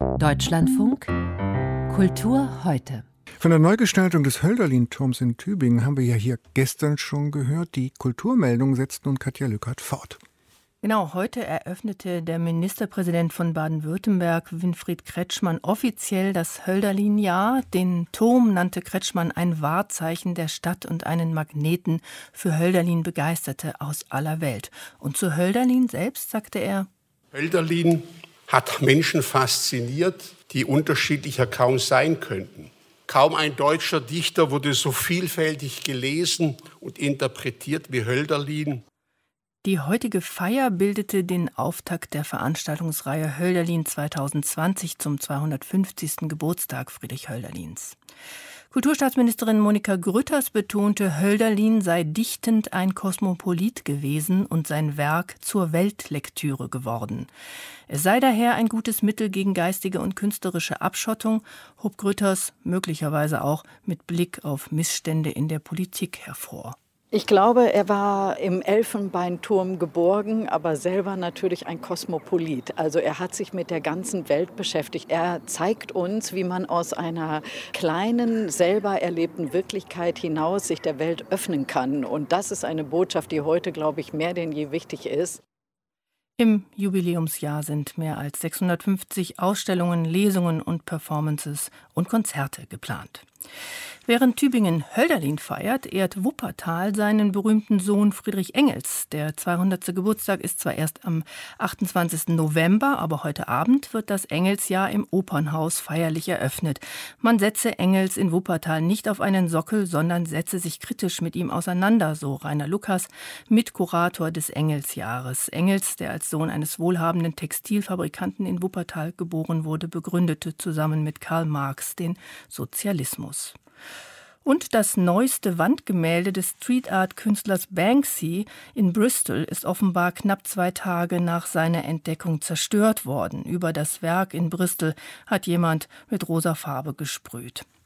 Deutschlandfunk Kultur heute. Von der Neugestaltung des Hölderlin-Turms in Tübingen haben wir ja hier gestern schon gehört. Die Kulturmeldung setzt nun Katja Lückert fort. Genau, heute eröffnete der Ministerpräsident von Baden-Württemberg, Winfried Kretschmann, offiziell das Hölderlin-Jahr. Den Turm nannte Kretschmann ein Wahrzeichen der Stadt und einen Magneten für Hölderlin-Begeisterte aus aller Welt. Und zu Hölderlin selbst sagte er: Hölderlin hat Menschen fasziniert, die unterschiedlicher kaum sein könnten. Kaum ein deutscher Dichter wurde so vielfältig gelesen und interpretiert wie Hölderlin. Die heutige Feier bildete den Auftakt der Veranstaltungsreihe Hölderlin 2020 zum 250. Geburtstag Friedrich Hölderlins. Kulturstaatsministerin Monika Grütters betonte, Hölderlin sei dichtend ein Kosmopolit gewesen und sein Werk zur Weltlektüre geworden. Es sei daher ein gutes Mittel gegen geistige und künstlerische Abschottung, hob Grütters möglicherweise auch mit Blick auf Missstände in der Politik hervor. Ich glaube, er war im Elfenbeinturm geborgen, aber selber natürlich ein Kosmopolit. Also er hat sich mit der ganzen Welt beschäftigt. Er zeigt uns, wie man aus einer kleinen, selber erlebten Wirklichkeit hinaus sich der Welt öffnen kann. Und das ist eine Botschaft, die heute, glaube ich, mehr denn je wichtig ist. Im Jubiläumsjahr sind mehr als 650 Ausstellungen, Lesungen und Performances und Konzerte geplant. Während Tübingen Hölderlin feiert, ehrt Wuppertal seinen berühmten Sohn Friedrich Engels. Der 200. Geburtstag ist zwar erst am 28. November, aber heute Abend wird das Engelsjahr im Opernhaus feierlich eröffnet. Man setze Engels in Wuppertal nicht auf einen Sockel, sondern setze sich kritisch mit ihm auseinander, so Rainer Lukas, Mitkurator des Engelsjahres. Engels, der als Sohn eines wohlhabenden Textilfabrikanten in Wuppertal geboren wurde, begründete zusammen mit Karl Marx den Sozialismus. Und das neueste Wandgemälde des Street-Art-Künstlers Banksy in Bristol ist offenbar knapp 2 Tage nach seiner Entdeckung zerstört worden. Über das Werk in Bristol hat jemand mit rosa Farbe gesprüht.